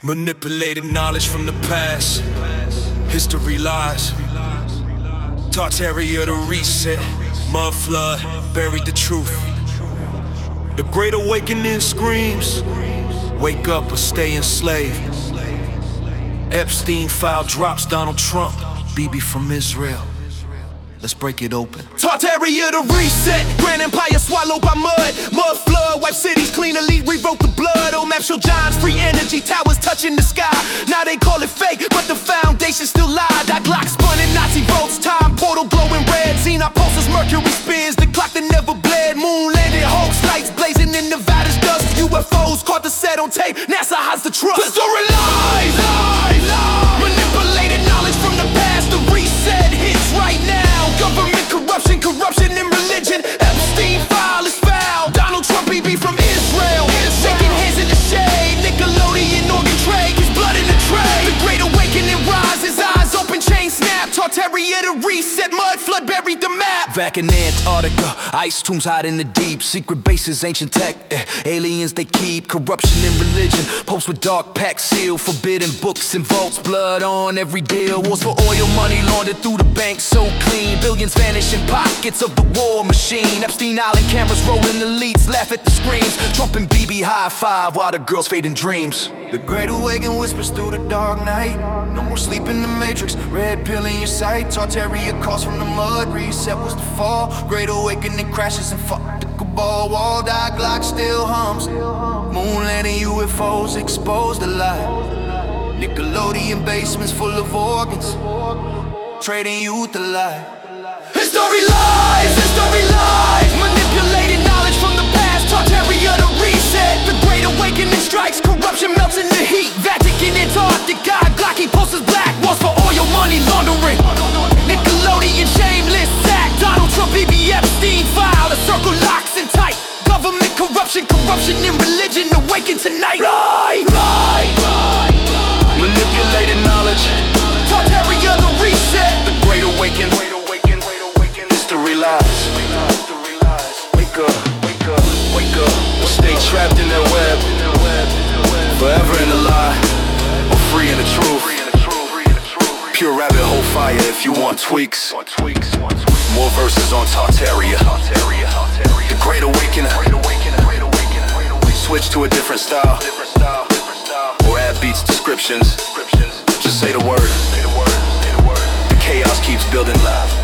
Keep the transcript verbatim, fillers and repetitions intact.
Manipulated knowledge from the past. History lies. Tartaria to reset. Mud flood buried the truth. The great awakening screams. Wake up or stay enslaved. Epstein file drops Donald Trump. Bibi from Israel. Let's break it open. Tartaria to reset. Grand empire swallowed by mud. Mud flood, wipe cities clean, elite revoke the blood. Old map show giants, free energy, towers touching the sky. Now they call it fake, but the foundation still lied. That Glock spun in Nazi votes, time portal glowing red. Seen our pulses, mercury spins, the clock that never bled. Moon landed, hoax lights blazing in Nevada's dust. U F Os caught the set on tape, NASA hides the trust. The story lies, lies, lies. Manipulated knowledge from the past, the reset hits right now. Government corruption, corruption in religion. Epstein file is foul. Donald Trump, Bibi from Israel. Shaking hands in the shade. Nickelodeon organ trade. His blood in the trade. The great awakening rises. Eyes open, chain snap. Tartaria to reset. Mud flood buried the map. Back in Antarctica, ice tombs hide in the deep. Secret bases, ancient tech, eh. Aliens they keep. Corruption in religion. Popes with dark packs sealed. Forbidden books and vaults. Blood on every deal. Wars for oil, money laundered through the bank so clean. Billions vanish in pockets of the war machine. Epstein Island cameras rolling, elites laugh at the screams. Trump and Bibi high five while the girls fade in dreams. The great awakening whispers through the dark night. No more sleep in the matrix, red pill in your sight. Tartaria calls from the mud, reset was the fall. Great awakening crashes and fuck the cabal. Wall die, Glock still hums. Moon landing U F Os exposed alive. Nickelodeon basements full of organs, trading youth alive. History lies, history lies. Manipulated knowledge from the past. Tartaria to reset. The great awakening strikes. Corruption melts in the heat. Vatican, Antarctica. Glocky posters black. Wars for oil, money laundering. Nickelodeon, shameless sack. Donald Trump, Bibi, Epstein file. The circle locks in tight. Government corruption, corruption in religion. Awaken tonight. Lie, lie, lie. Manipulated knowledge. Tartaria to reset. The great awakening. History lies. Wake up, wake up, wake up. Stay trapped in that web, forever in the lie, or free in the truth. Pure rabbit hole fire if you want tweaks. More verses on Tartaria. The great awakening. Switch to a different style, or add beats descriptions. Just say the word. The chaos keeps building.